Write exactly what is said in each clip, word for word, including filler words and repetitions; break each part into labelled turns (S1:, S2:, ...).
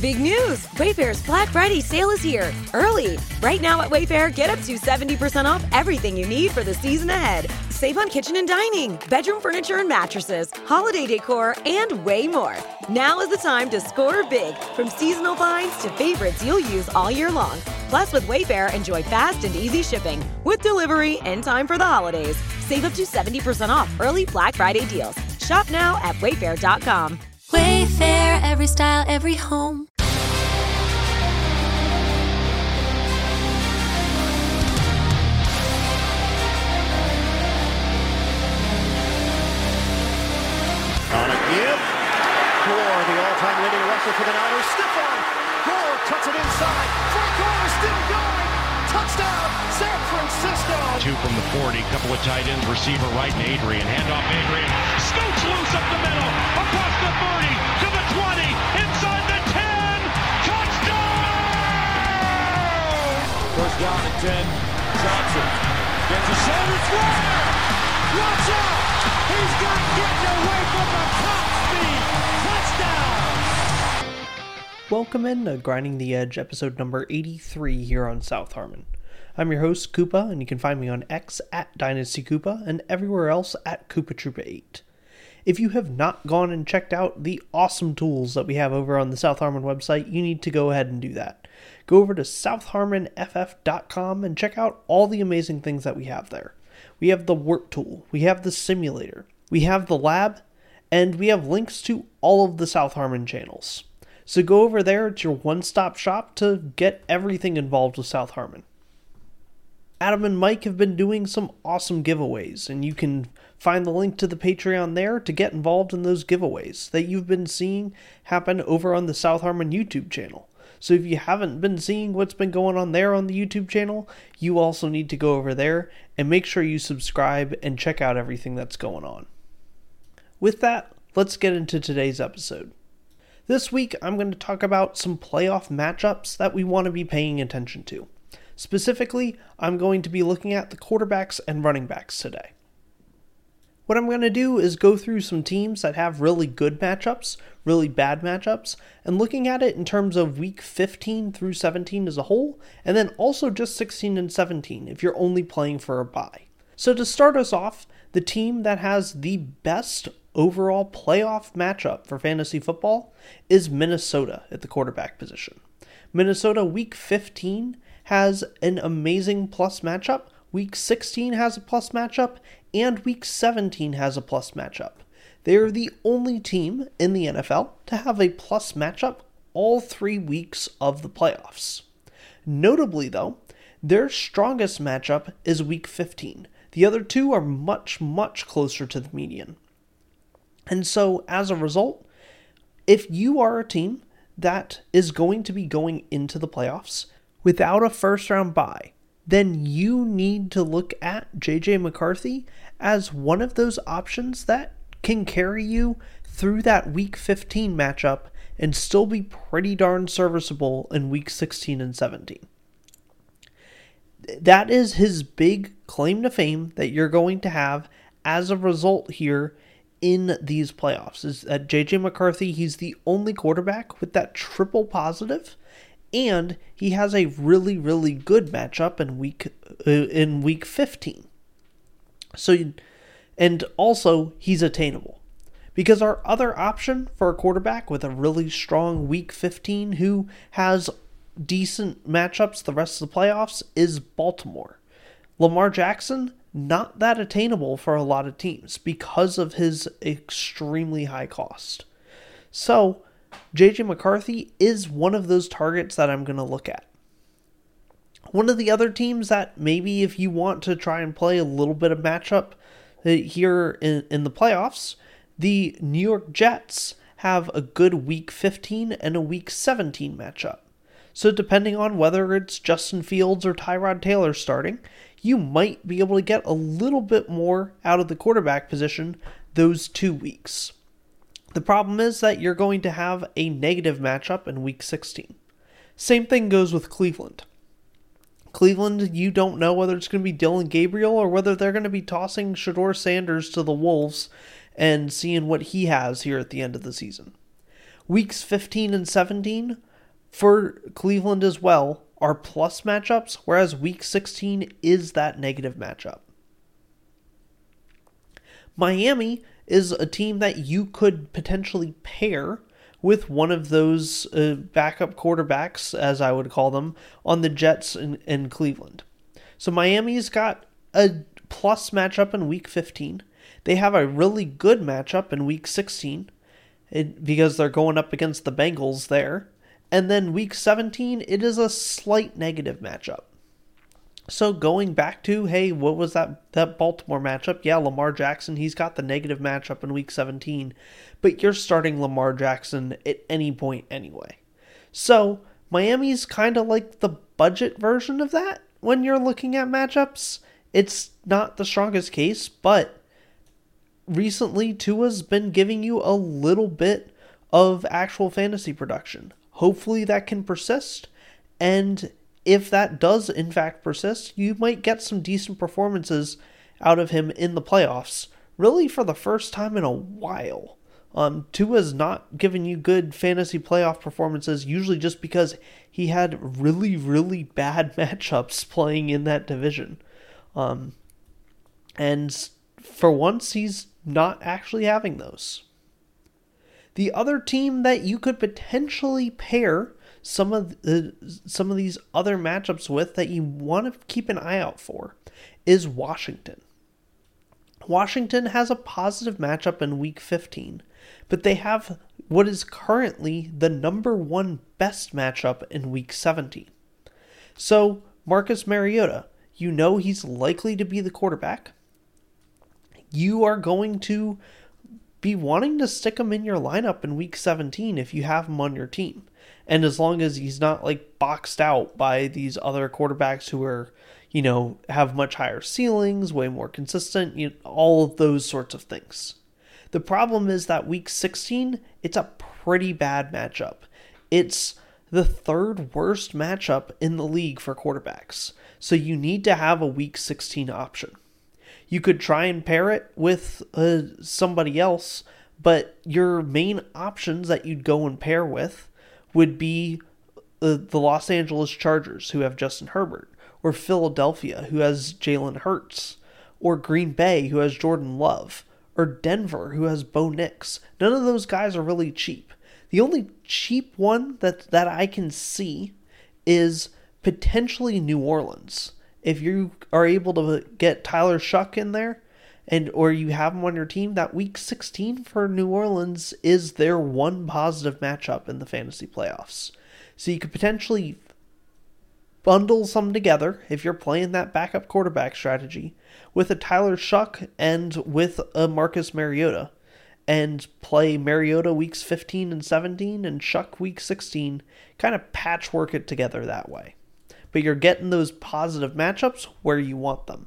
S1: Big news! Wayfair's Black Friday sale is here, early. Right now at Wayfair, get up to seventy percent off everything you need for the season ahead. Save on kitchen and dining, bedroom furniture and mattresses, holiday decor, and way more. Now is the time to score big, from seasonal finds to favorites you'll use all year long. Plus, with Wayfair, enjoy fast and easy shipping, with delivery in time for the holidays. Save up to seventy percent off early Black Friday deals. Shop now at wayfair dot com.
S2: Wayfair, every style, every home.
S3: On a give for the all-time leading rusher for the Niners, Stephon Gore cuts it inside. Frank Gore is still going. Touchdown, San Francisco.
S4: Two from the forty, couple of tight ends, receiver right, and Adrian. Handoff Adrian. Scoots loose up the middle, across the thirty, to the twenty, inside the ten. Touchdown!
S3: First down and ten. Johnson gets a shoulder throw. Watch out! He's got getting away from the top speed. Touchdown!
S5: Welcome in to Grinding the Edge, episode number eighty-three here on South Harmon. I'm your host, Koopa, and you can find me on X at Dynasty Koopa and everywhere else at Koopa Troopa eight. If you have not gone and checked out the awesome tools that we have over on the South Harmon website, you need to go ahead and do that. Go over to south harmon f f dot com and check out all the amazing things that we have there. We have the work tool, we have the simulator, we have the lab, and we have links to all of the South Harmon channels. So go over there, it's your one-stop shop to get everything involved with South Harmon. Adam and Mike have been doing some awesome giveaways, and you can find the link to the Patreon there to get involved in those giveaways that you've been seeing happen over on the South Harmon YouTube channel. So if you haven't been seeing what's been going on there on the YouTube channel, you also need to go over there and make sure you subscribe and check out everything that's going on. With that, let's get into today's episode. This week, I'm going to talk about some playoff matchups that we want to be paying attention to. Specifically, I'm going to be looking at the quarterbacks and running backs today. What I'm going to do is go through some teams that have really good matchups, really bad matchups, and looking at it in terms of week fifteen through seventeen as a whole, and then also just sixteen and seventeen if you're only playing for a bye. So to start us off, the team that has the best overall playoff matchup for fantasy football is Minnesota at the quarterback position. Minnesota week fifteen has an amazing plus matchup, week sixteen has a plus matchup, and week seventeen has a plus matchup. They are the only team in the N F L to have a plus matchup all three weeks of the playoffs. Notably though, their strongest matchup is week fifteen. The other two are much, much closer to the median. And so, as a result, if you are a team that is going to be going into the playoffs without a first-round bye, then you need to look at J J McCarthy as one of those options that can carry you through that week fifteen matchup and still be pretty darn serviceable in week sixteen and seventeen. That is his big claim to fame that you're going to have as a result here in these playoffs, is that J J McCarthy, he's the only quarterback with that triple positive, and he has a really, really good matchup in week uh, in week fifteen. So, and also he's attainable, because our other option for a quarterback with a really strong week fifteen who has decent matchups the rest of the playoffs is Baltimore. Lamar Jackson, not that attainable for a lot of teams because of his extremely high cost. So, J J McCarthy is one of those targets that I'm going to look at. One of the other teams that maybe if you want to try and play a little bit of matchup here in, in the playoffs, the New York Jets have a good week fifteen and a week seventeen matchup. So depending on whether it's Justin Fields or Tyrod Taylor starting, you might be able to get a little bit more out of the quarterback position those two weeks. The problem is that you're going to have a negative matchup in week sixteen. Same thing goes with Cleveland. Cleveland, you don't know whether it's going to be Dylan Gabriel or whether they're going to be tossing Shedeur Sanders to the Wolves and seeing what he has here at the end of the season. Weeks fifteen and seventeen, for Cleveland as well are plus matchups, whereas week sixteen is that negative matchup. Miami is a team that you could potentially pair with one of those uh, backup quarterbacks, as I would call them, on the Jets in, in Cleveland. So Miami's got a plus matchup in week fifteen. They have a really good matchup in week sixteen it, because they're going up against the Bengals there. And then week seventeen, it is a slight negative matchup. So going back to, hey, what was that, that Baltimore matchup? Yeah, Lamar Jackson, he's got the negative matchup in week seventeen, but you're starting Lamar Jackson at any point anyway. So Miami's kind of like the budget version of that when you're looking at matchups. It's not the strongest case, but recently Tua's been giving you a little bit of actual fantasy production. Hopefully that can persist, and if that does in fact persist, you might get some decent performances out of him in the playoffs, really for the first time in a while. Um, Tua's not giving you good fantasy playoff performances, usually just because he had really, really bad matchups playing in that division. Um, and for once, he's not actually having those. The other team that you could potentially pair some of the, some of these other matchups with that you want to keep an eye out for is Washington. Washington has a positive matchup in week fifteen, but they have what is currently the number one best matchup in week seventeen. So Marcus Mariota, you know he's likely to be the quarterback. You are going to be wanting to stick him in your lineup in week seventeen if you have him on your team. And as long as he's not like boxed out by these other quarterbacks who are, you know, have much higher ceilings, way more consistent, you know, all of those sorts of things. The problem is that week sixteen, it's a pretty bad matchup. It's the third worst matchup in the league for quarterbacks. So you need to have a week sixteen option. You could try and pair it with uh, somebody else, but your main options that you'd go and pair with would be uh, the Los Angeles Chargers, who have Justin Herbert, or Philadelphia, who has Jalen Hurts, or Green Bay, who has Jordan Love, or Denver, who has Bo Nix. None of those guys are really cheap. The only cheap one that, that I can see is potentially New Orleans. If you are able to get Tyler Shuck in there, and or you have him on your team, that week sixteen for New Orleans is their one positive matchup in the fantasy playoffs. So you could potentially bundle some together if you're playing that backup quarterback strategy with a Tyler Shuck and with a Marcus Mariota, and play Mariota weeks fifteen and seventeen and Shuck week sixteen, kind of patchwork it together that way. But you're getting those positive matchups where you want them.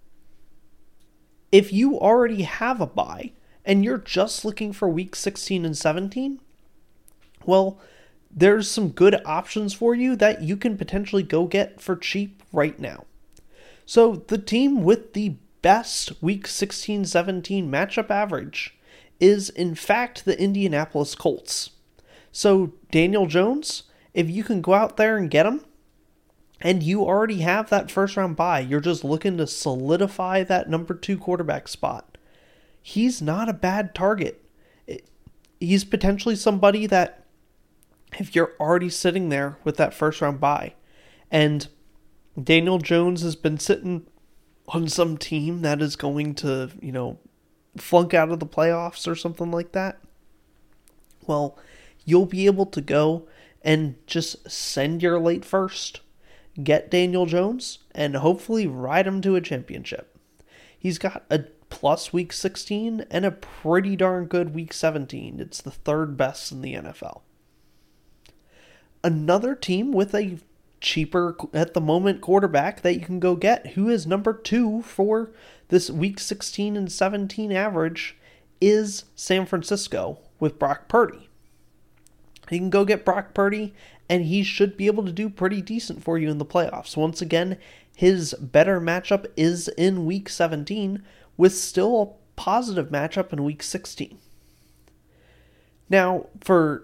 S5: If you already have a bye and you're just looking for week sixteen and seventeen, well, there's some good options for you that you can potentially go get for cheap right now. So the team with the best week sixteen seventeen matchup average is in fact the Indianapolis Colts. So Daniel Jones, if you can go out there and get him, and you already have that first round bye, you're just looking to solidify that number two quarterback spot, he's not a bad target. He's potentially somebody that, if you're already sitting there with that first round bye, and Daniel Jones has been sitting on some team that is going to, you know, flunk out of the playoffs or something like that, well, you'll be able to go and just send your late first, get Daniel Jones, and hopefully ride him to a championship. He's got a plus week sixteen and a pretty darn good week seventeen. It's the third best in the N F L. Another team with a cheaper, at the moment, quarterback that you can go get, who is number two for this week sixteen and seventeen average, is San Francisco with Brock Purdy. You can go get Brock Purdy, and he should be able to do pretty decent for you in the playoffs. Once again, his better matchup is in week seventeen, with still a positive matchup in week sixteen. Now, for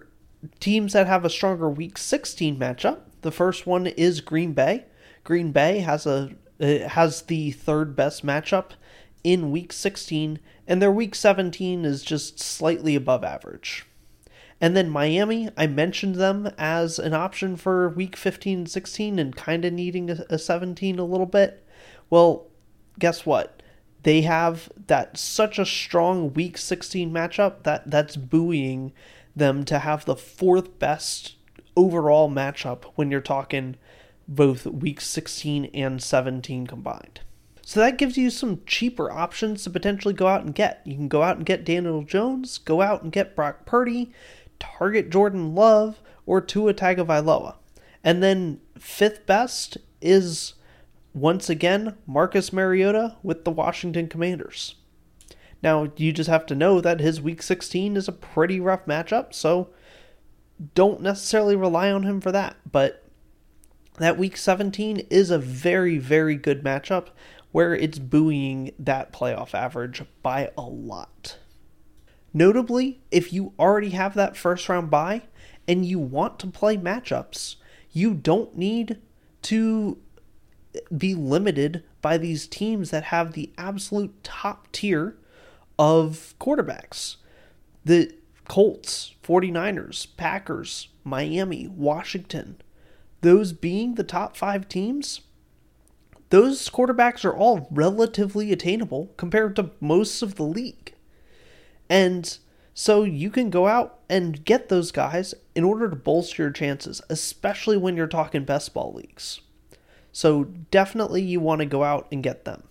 S5: teams that have a stronger Week sixteen matchup, the first one is Green Bay. Green Bay has a uh, has the third best matchup in Week sixteen, and their Week seventeen is just slightly above average. And then Miami, I mentioned them as an option for Week fifteen and sixteen and kind of needing a, a seventeen a little bit. Well, guess what? They have that such a strong Week sixteen matchup that that's buoying them to have the fourth best overall matchup when you're talking both Week sixteen and seventeen combined. So that gives you some cheaper options to potentially go out and get. You can go out and get Daniel Jones, go out and get Brock Purdy, target Jordan Love, or Tua Tagovailoa. And then fifth best is, once again, Marcus Mariota with the Washington Commanders. Now, you just have to know that his Week sixteen is a pretty rough matchup, so don't necessarily rely on him for that. But that Week seventeen is a very, very good matchup where it's buoying that playoff average by a lot. Notably, if you already have that first round bye and you want to play matchups, you don't need to be limited by these teams that have the absolute top tier of quarterbacks. The Colts, 49ers, Packers, Miami, Washington, those being the top five teams, those quarterbacks are all relatively attainable compared to most of the league. And so you can go out and get those guys in order to bolster your chances, especially when you're talking best ball leagues. So definitely you want to go out and get them.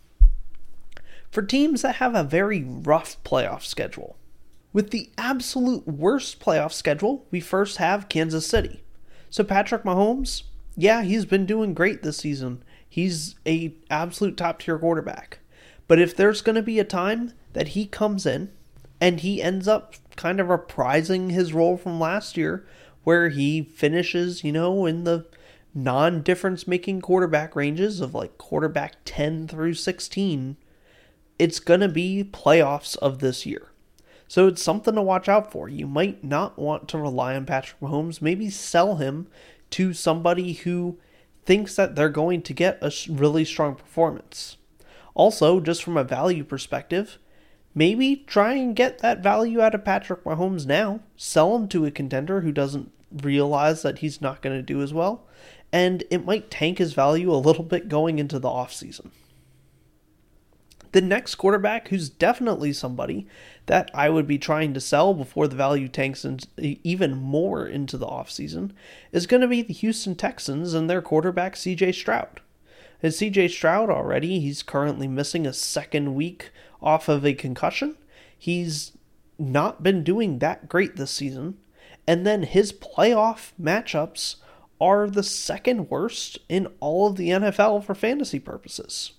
S5: For teams that have a very rough playoff schedule, with the absolute worst playoff schedule, we first have Kansas City. So Patrick Mahomes, yeah, he's been doing great this season. He's a absolute top tier quarterback. But if there's going to be a time that he comes in and he ends up kind of reprising his role from last year, where he finishes, you know, in the non-difference making quarterback ranges of like quarterback ten through sixteen, it's going to be playoffs of this year. So it's something to watch out for. You might not want to rely on Patrick Mahomes. Maybe sell him to somebody who thinks that they're going to get a really strong performance. Also, just from a value perspective, maybe try and get that value out of Patrick Mahomes now. Sell him to a contender who doesn't realize that he's not going to do as well. And it might tank his value a little bit going into the offseason. The next quarterback who's definitely somebody that I would be trying to sell before the value tanks in, even more into the offseason is going to be the Houston Texans and their quarterback C J Stroud. And C J Stroud already, he's currently missing a second week off of a concussion. He's not been doing that great this season. And then his playoff matchups are the second worst in all of the N F L for fantasy purposes.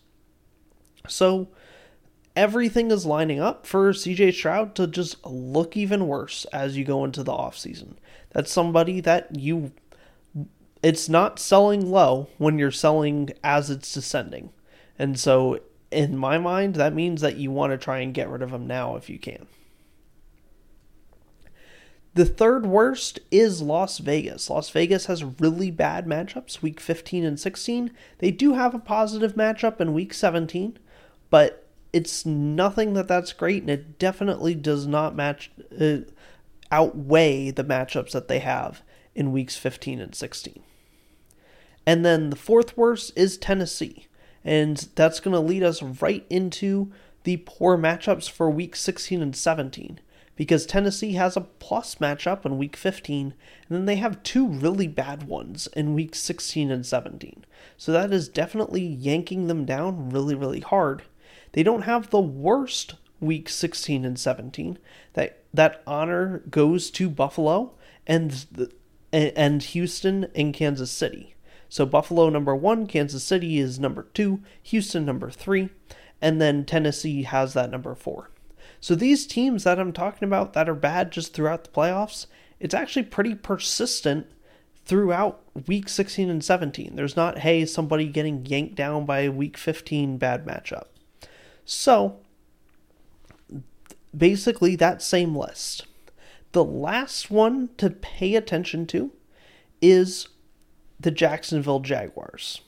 S5: So everything is lining up for C J Stroud to just look even worse as you go into the offseason. That's somebody that you... It's not selling low when you're selling as it's descending. And so, in my mind, that means that you want to try and get rid of him now if you can. The third worst is Las Vegas. Las Vegas has really bad matchups, week fifteen and sixteen. They do have a positive matchup in week seventeen, but it's nothing that that's great, and it definitely does not match uh, outweigh the matchups that they have in weeks fifteen and sixteen. And then the fourth worst is Tennessee, and that's going to lead us right into the poor matchups for week sixteen and seventeen, because Tennessee has a plus matchup in week fifteen, and then they have two really bad ones in week sixteen and seventeen. So that is definitely yanking them down really, really hard. They don't have the worst week sixteen and seventeen. That that honor goes to Buffalo and the, and Houston and Kansas City. So Buffalo number one, Kansas City is number two, Houston number three, and then Tennessee has that number four. So these teams that I'm talking about that are bad just throughout the playoffs, it's actually pretty persistent throughout week sixteen and seventeen. There's not, hey, somebody getting yanked down by a week fifteen bad matchup. So basically that same list. The last one to pay attention to is the Jacksonville Jaguars.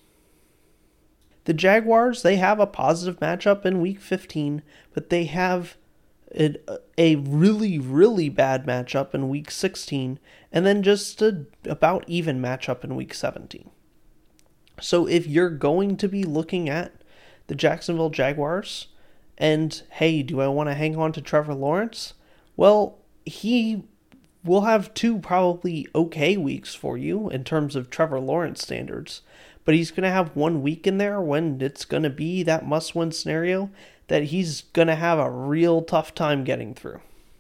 S5: The Jaguars, they have a positive matchup in week fifteen, but they have a, a really, really bad matchup in week sixteen, and then just a about even matchup in week seventeen. So if you're going to be looking at the Jacksonville Jaguars, and hey, do I want to hang on to Trevor Lawrence? Well, he will have two probably okay weeks for you in terms of Trevor Lawrence standards, but he's going to have one week in there when it's going to be that must-win scenario that he's going to have a real tough time getting through.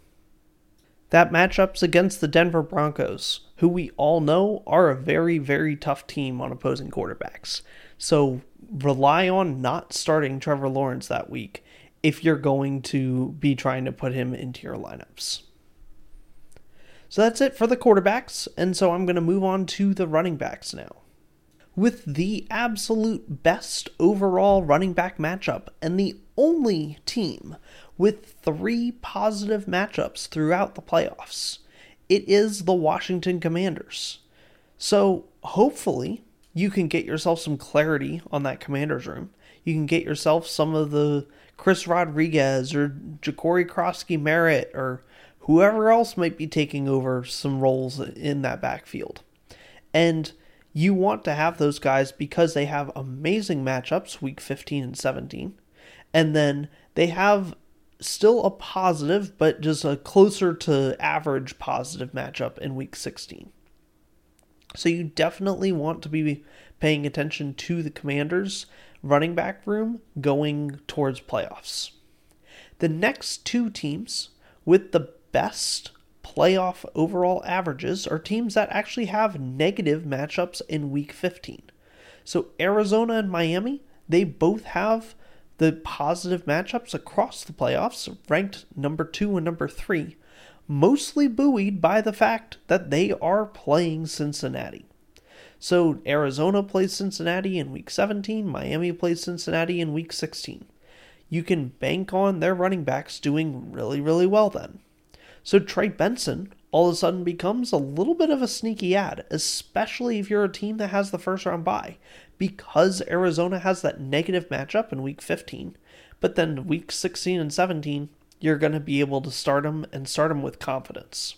S5: That matchup's against the Denver Broncos, who we all know are a very, very tough team on opposing quarterbacks. So rely on not starting Trevor Lawrence that week if you're going to be trying to put him into your lineups. So that's it for the quarterbacks, and so I'm going to move on to the running backs now. With the absolute best overall running back matchup and the only team with three positive matchups throughout the playoffs, it is the Washington Commanders. So hopefully you can get yourself some clarity on that Commanders room. You can get yourself some of the Chris Rodriguez or Ja'Cory Krosky-Merritt or whoever else might be taking over some roles in that backfield. And you want to have those guys because they have amazing matchups week fifteen and seventeen. And then they have still a positive, but just a closer to average positive matchup in week sixteen. So you definitely want to be paying attention to the Commanders' running back room going towards playoffs. The next two teams with the best playoff overall averages are teams that actually have negative matchups in week fifteen. So Arizona and Miami, they both have the positive matchups across the playoffs, ranked number two and number three, mostly buoyed by the fact that they are playing Cincinnati. So Arizona plays Cincinnati in week seventeen, Miami plays Cincinnati in week sixteen. You can bank on their running backs doing really, really well then. So Trey Benson all of a sudden becomes a little bit of a sneaky ad, especially if you're a team that has the first round bye, because Arizona has that negative matchup in week fifteen, but then week sixteen and seventeen, you're going to be able to start him and start him with confidence.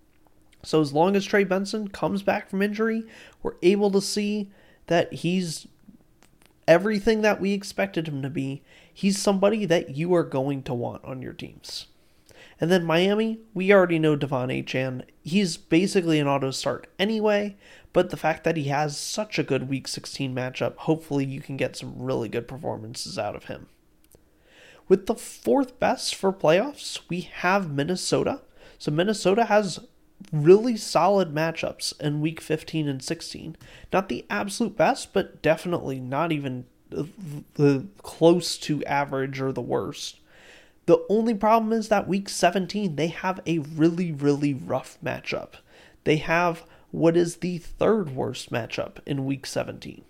S5: So as long as Trey Benson comes back from injury, we're able to see that he's everything that we expected him to be. He's somebody that you are going to want on your teams. And then Miami, we already know Devon Achane. He's basically an auto start anyway, but the fact that he has such a good week sixteen matchup, hopefully you can get some really good performances out of him. With the fourth best for playoffs, we have Minnesota. So Minnesota has really solid matchups in week fifteen and sixteen. Not the absolute best, but definitely not even the close to average or the worst. The only problem is that week seventeen, they have a really, really rough matchup. They have what is the third worst matchup in week seventeen.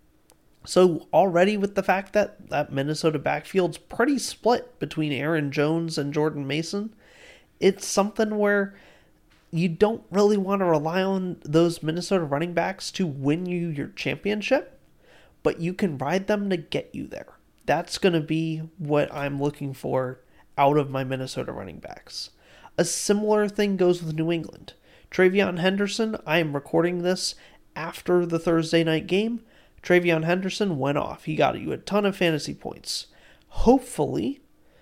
S5: So already with the fact that that Minnesota backfield's pretty split between Aaron Jones and Jordan Mason, it's something where you don't really want to rely on those Minnesota running backs to win you your championship, but you can ride them to get you there. That's going to be what I'm looking for out of my Minnesota running backs. A similar thing goes with New England. TreVeyon Henderson, I am recording this after the Thursday night game. TreVeyon Henderson went off. He got you a ton of fantasy points. Hopefully,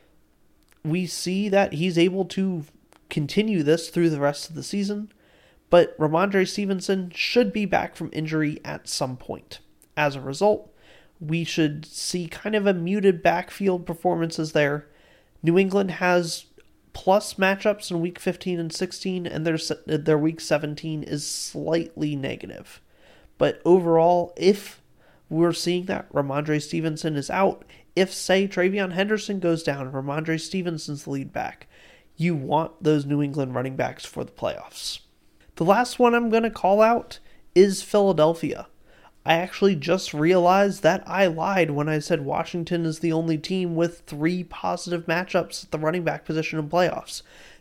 S5: we see that he's able to continue this through the rest of the season, but Ramondre Stevenson should be back from injury at some point. As a result, we should see kind of a muted backfield performances there. New England has plus matchups in week fifteen and sixteen, and their, their week seventeen is slightly negative. But overall, if we're seeing that Ramondre Stevenson is out, if, say, TreVeyon Henderson goes down, Ramondre Stevenson's the lead back, you want those New England running backs for the playoffs. The last one I'm going to call out is Philadelphia. I actually just realized that I lied when I said Washington is the only team with three positive matchups at the running back position in playoffs.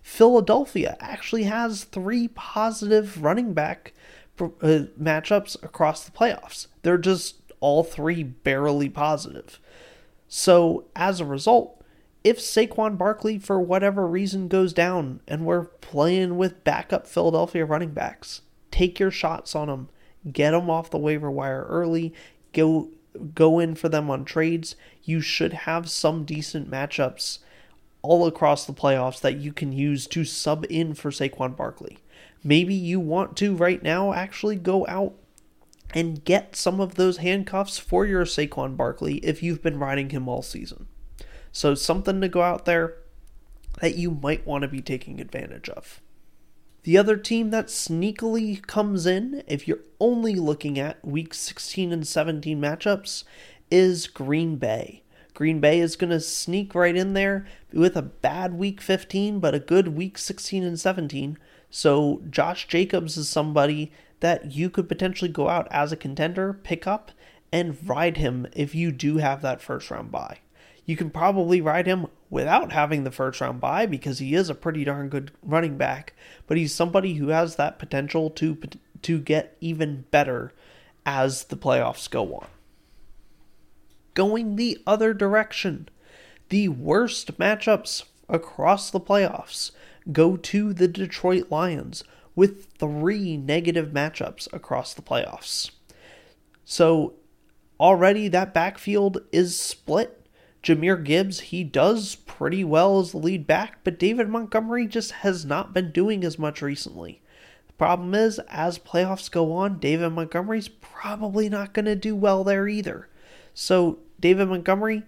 S5: Philadelphia actually has three positive running back uh, matchups across the playoffs. They're just all three barely positive. So as a result, if Saquon Barkley for whatever reason goes down and we're playing with backup Philadelphia running backs, take your shots on them. Get them off the waiver wire early. Go go in for them on trades. You should have some decent matchups all across the playoffs that you can use to sub in for Saquon Barkley. Maybe you want to right now actually go out and get some of those handcuffs for your Saquon Barkley if you've been riding him all season. So something to go out there that you might want to be taking advantage of. The other team that sneakily comes in, if you're only looking at week sixteen and seventeen matchups, is Green Bay. Green Bay is going to sneak right in there with a bad week fifteen, but a good week sixteen and seventeen. So Josh Jacobs is somebody that you could potentially go out as a contender, pick up, and ride him if you do have that first round bye. You can probably ride him without having the first round bye because he is a pretty darn good running back, but he's somebody who has that potential to to get even better as the playoffs go on. Going the other direction, the worst matchups across the playoffs go to the Detroit Lions with three negative matchups across the playoffs. So already that backfield is split. Jahmyr Gibbs, he does pretty well as the lead back, but David Montgomery just has not been doing as much recently. The problem is, as playoffs go on, David Montgomery's probably not going to do well there either. So, David Montgomery,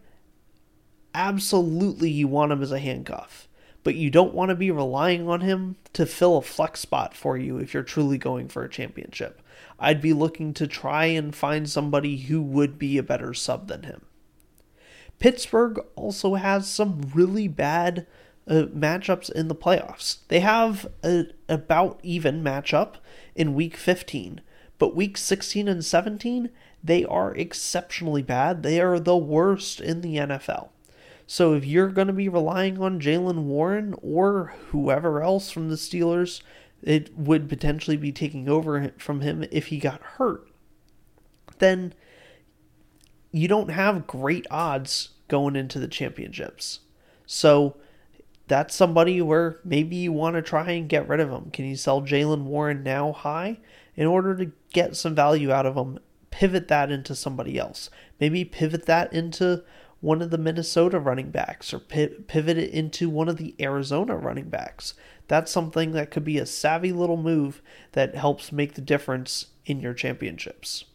S5: absolutely you want him as a handcuff, but you don't want to be relying on him to fill a flex spot for you if you're truly going for a championship. I'd be looking to try and find somebody who would be a better sub than him. Pittsburgh also has some really bad uh, matchups in the playoffs. They have a about even matchup in week fifteen, but week sixteen and seventeen, they are exceptionally bad. They are the worst in the N F L. So if you're going to be relying on Jaylen Warren or whoever else from the Steelers, it would potentially be taking over from him if he got hurt, then you don't have great odds going into the championships. So that's somebody where maybe you want to try and get rid of him. Can you sell Jaylen Warren now high? In order to get some value out of him, pivot that into somebody else. Maybe pivot that into one of the Minnesota running backs or pivot it into one of the Arizona running backs. That's something that could be a savvy little move that helps make the difference in your championships.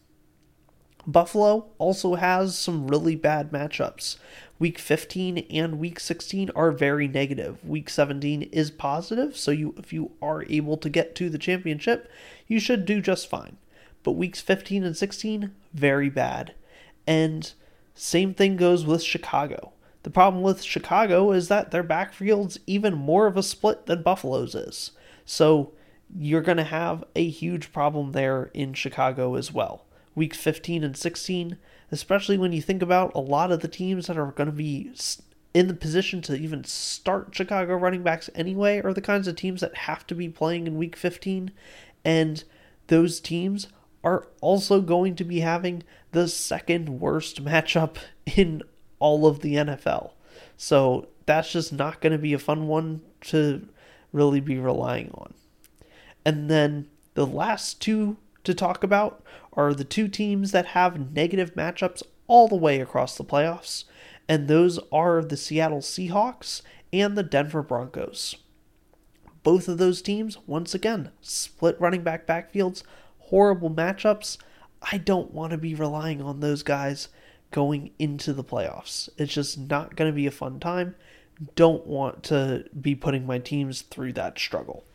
S5: Buffalo also has some really bad matchups. Week fifteen and week sixteen are very negative. Week seventeen is positive, so you if you are able to get to the championship, you should do just fine. But weeks fifteen and sixteen, very bad. And same thing goes with Chicago. The problem with Chicago is that their backfield's even more of a split than Buffalo's is. So you're going to have a huge problem there in Chicago as well. Weeks fifteen and sixteen, especially when you think about a lot of the teams that are going to be in the position to even start Chicago running backs anyway, are the kinds of teams that have to be playing in week fifteen. And those teams are also going to be having the second worst matchup in all of the N F L. So that's just not going to be a fun one to really be relying on. And then the last two to talk about are the two teams that have negative matchups all the way across the playoffs, and those are the Seattle Seahawks and the Denver Broncos. Both of those teams, once again, split running back backfields, horrible matchups. I don't want to be relying on those guys going into the playoffs. It's just not going to be a fun time. Don't want to be putting my teams through that struggle.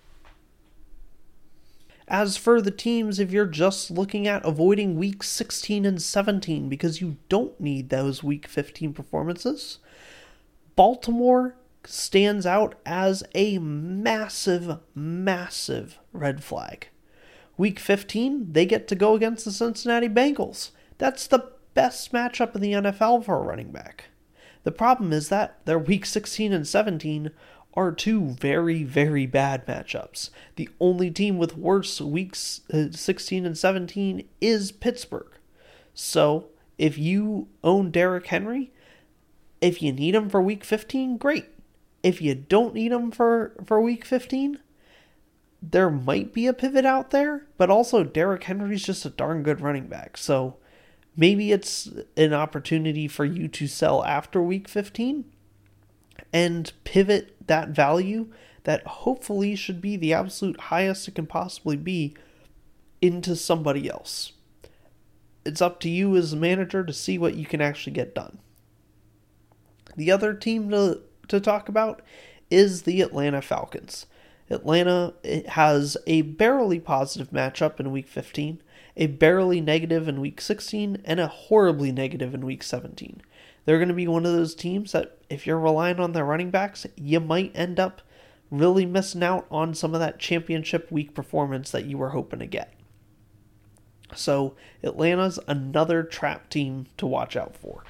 S5: As for the teams, if you're just looking at avoiding week sixteen and seventeen because you don't need those week fifteen performances, Baltimore stands out as a massive, massive red flag. Week fifteen, they get to go against the Cincinnati Bengals. That's the best matchup in the N F L for a running back. The problem is that their week sixteen and seventeen are two very, very bad matchups. The only team with worse weeks sixteen and seventeen is Pittsburgh. So, if you own Derrick Henry, if you need him for week fifteen, great. If you don't need him for, for week fifteen, there might be a pivot out there, but also Derrick Henry's just a darn good running back. So maybe it's an opportunity for you to sell after week fifteen and pivot that value that hopefully should be the absolute highest it can possibly be into somebody else. It's up to you as a manager to see what you can actually get done. The other team to, to talk about is the Atlanta Falcons. Atlanta has a barely positive matchup in week fifteen, a barely negative in week sixteen, and a horribly negative in week seventeen. They're going to be one of those teams that, if you're relying on their running backs, you might end up really missing out on some of that championship week performance that you were hoping to get. So, Atlanta's another trap team to watch out for.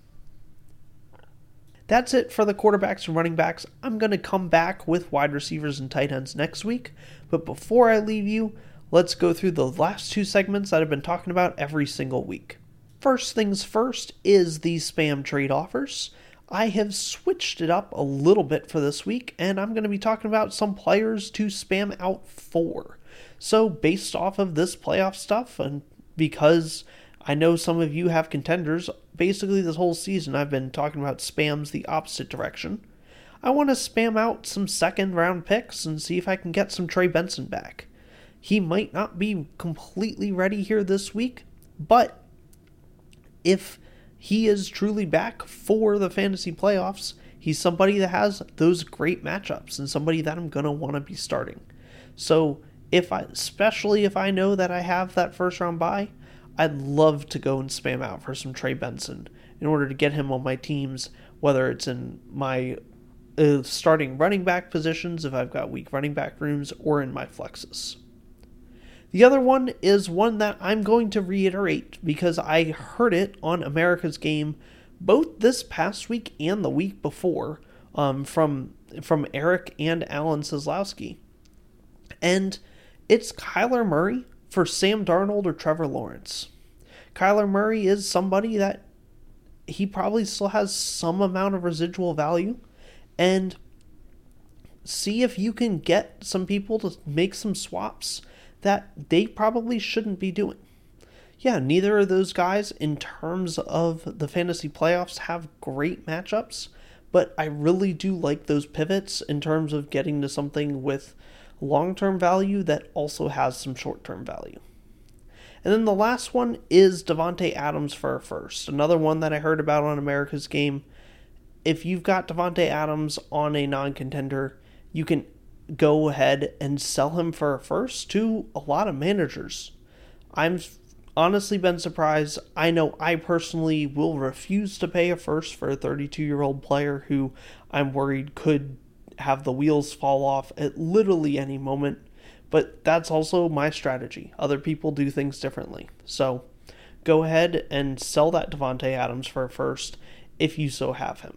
S5: That's it for the quarterbacks and running backs. I'm going to come back with wide receivers and tight ends next week. But before I leave you, let's go through the last two segments that I've been talking about every single week. First things first is the spam trade offers. I have switched it up a little bit for this week, and I'm going to be talking about some players to spam out for. So based off of this playoff stuff, and because I know some of you have contenders, basically this whole season I've been talking about spams the opposite direction. I want to spam out some second round picks and see if I can get some Trey Benson back. He might not be completely ready here this week, but if he is truly back for the fantasy playoffs, he's somebody that has those great matchups and somebody that I'm going to want to be starting. So if I, especially if I know that I have that first round bye, I'd love to go and spam out for some Trey Benson in order to get him on my teams, whether it's in my uh, starting running back positions, if I've got weak running back rooms, or in my flexes. The other one is one that I'm going to reiterate because I heard it on America's Game both this past week and the week before um, from, from Eric and Alan Seslowski. And it's Kyler Murray for Sam Darnold or Trevor Lawrence. Kyler Murray is somebody that he probably still has some amount of residual value, and see if you can get some people to make some swaps that they probably shouldn't be doing. Yeah, neither of those guys in terms of the fantasy playoffs have great matchups, but I really do like those pivots in terms of getting to something with long-term value that also has some short-term value. And then the last one is Davante Adams for a first. Another one that I heard about on America's Game. If you've got Davante Adams on a non-contender, you can go ahead and sell him for a first to a lot of managers. I've honestly been surprised. I know I personally will refuse to pay a first for a thirty-two-year-old player who I'm worried could have the wheels fall off at literally any moment, but that's also my strategy. Other people do things differently. So go ahead and sell that Davante Adams for a first if you so have him.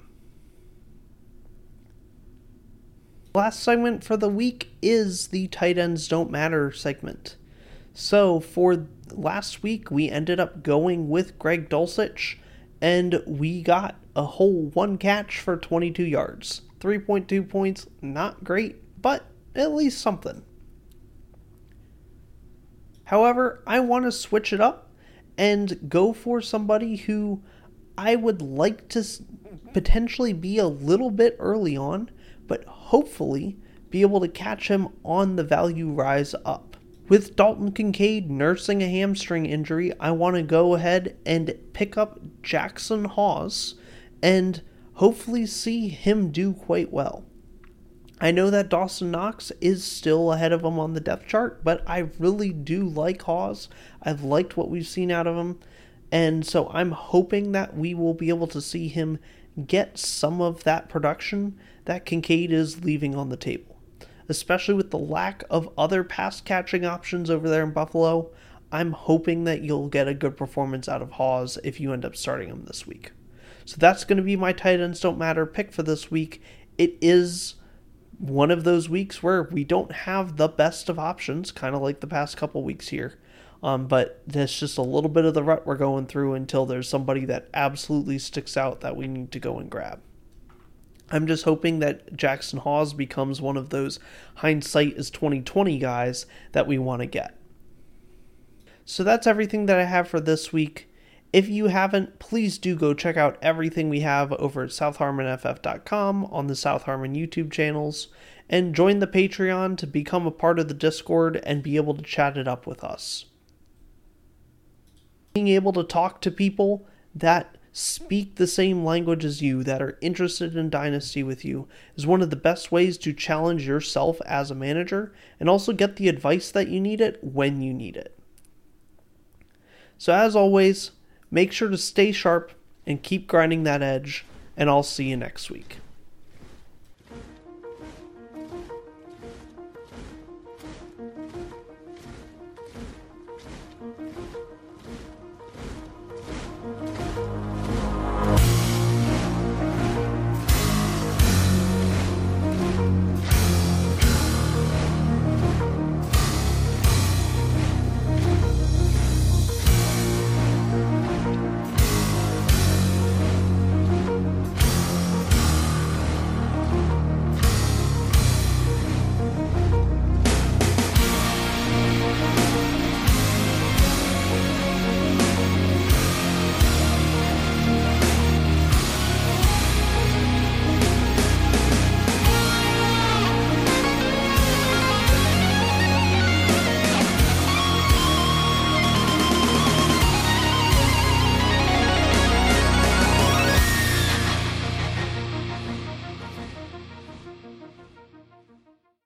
S5: Last segment for the week is the Tight Ends Don't Matter segment. So for last week, we ended up going with Greg Dulcich, and we got a whole one catch for twenty-two yards. three point two points, not great, but at least something. However, I want to switch it up and go for somebody who I would like to potentially be a little bit early on, but hopefully be able to catch him on the value rise up. With Dalton Kincaid nursing a hamstring injury, I want to go ahead and pick up Jackson Hawes and hopefully see him do quite well. I know that Dawson Knox is still ahead of him on the depth chart, but I really do like Hawes. I've liked what we've seen out of him, and so I'm hoping that we will be able to see him get some of that production that Kincaid is leaving on the table. Especially with the lack of other pass catching options over there in Buffalo, I'm hoping that you'll get a good performance out of Hawes if you end up starting him this week. So that's going to be my Tight Ends Don't Matter pick for this week. It is one of those weeks where we don't have the best of options, kind of like the past couple weeks here. Um, but that's just a little bit of the rut we're going through until there's somebody that absolutely sticks out that we need to go and grab. I'm just hoping that Jackson Hawes becomes one of those hindsight is twenty twenty guys that we want to get. So that's everything that I have for this week. If you haven't, please do go check out everything we have over at south harmon f f dot com on the South Harmon YouTube channels, and join the Patreon to become a part of the Discord and be able to chat it up with us. Being able to talk to people that speak the same language as you, that are interested in Dynasty with you, is one of the best ways to challenge yourself as a manager and also get the advice that you need it when you need it. So as always, make sure to stay sharp and keep grinding that edge, and I'll see you next week.